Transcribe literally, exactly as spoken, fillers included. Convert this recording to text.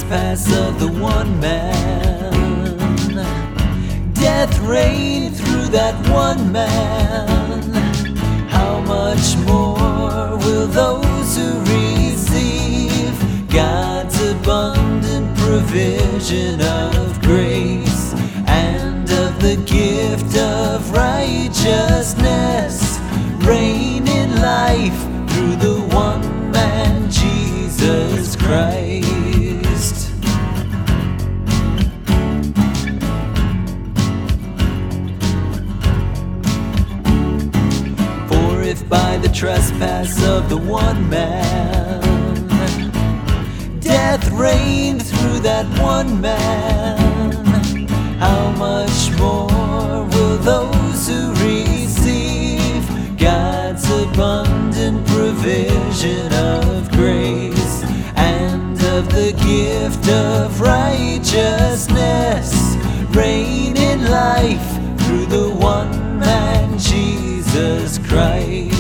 trespass of the one man. Death reigned through that one man. How much more will those who receive God's abundant provision of grace and of the gift of righteousness reign in life through the one man, Jesus Christ? For if by the trespass of the one man death reigned through that one man, how much more will those who receive God's abundant provision of grace and of the gift of righteousness reign in life through the one man, Jesus Christ?